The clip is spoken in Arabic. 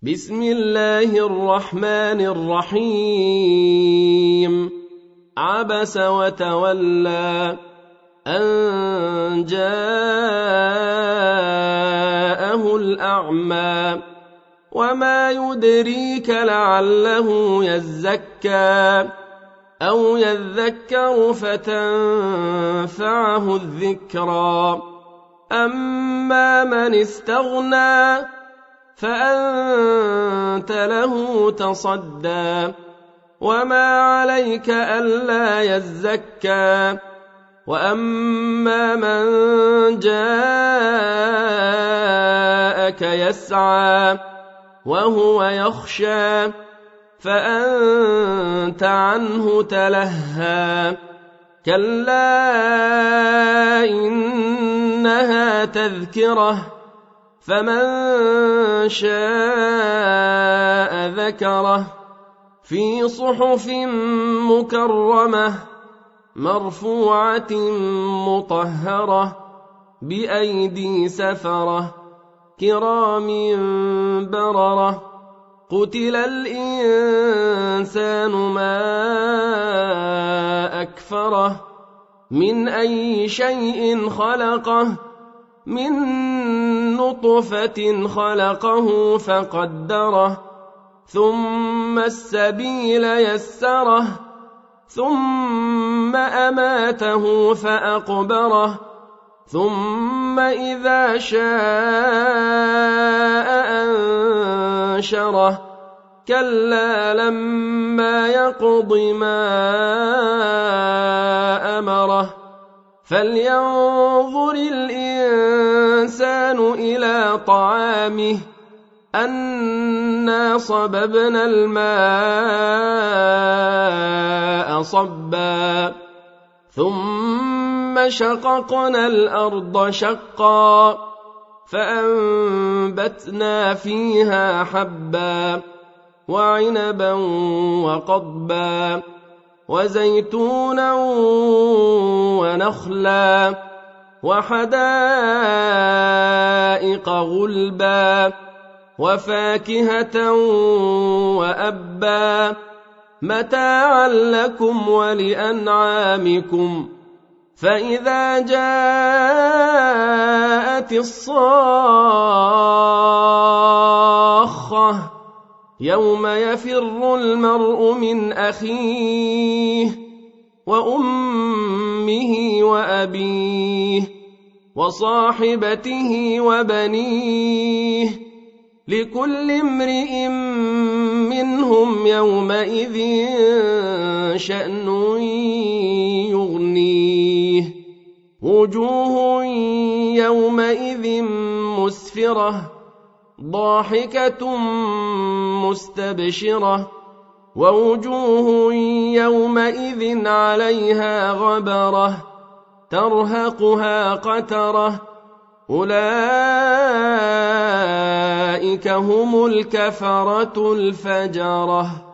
بسم الله الرحمن الرحيم عبس وتولى أن جاءه الأعمى وما يدريك لعله يزكى أو يذكر فتنفعه الذكرى أما من استغنى فأنت له تصدى وما عليك ألا يزكى وأما من جاءك يسعى وهو يخشى فأنت عنه تلهى كلا إنها تذكرة فمن شاء ذكره في صحف مكرمة مرفوعة مطهرة بأيدي سفرة كرام بررة قتل الإنسان ما أكفره من أي شيء خلقه من نطفة خلقه فقدره ثم السبيل يسره ثم أماته فأقبره ثم إذا شاء أنشره كلا لما يقض ما أمره فلينظر الإنسان إلى طعامه أنا صببنا الماء صبا ثم شققنا الأرض شقا فأنبتنا فيها حبا وعنبا وقضبا وزيتونا ونخلا وحدائق غلبا وفاكهة وأبا متاعا لكم ولأنعامكم فإذا جاءت الصاخة يوم يفر المرء من أخيه وأمه وأبيه وصاحبته وبنيه لكل امرئ منهم يومئذ شأن يغنيه وجوه يومئذ مسفرة ضاحكة مستبشرة ووجوه يومئذ عليها غبرة ترهقها قترة أولئك هم الكفرة الفجرة.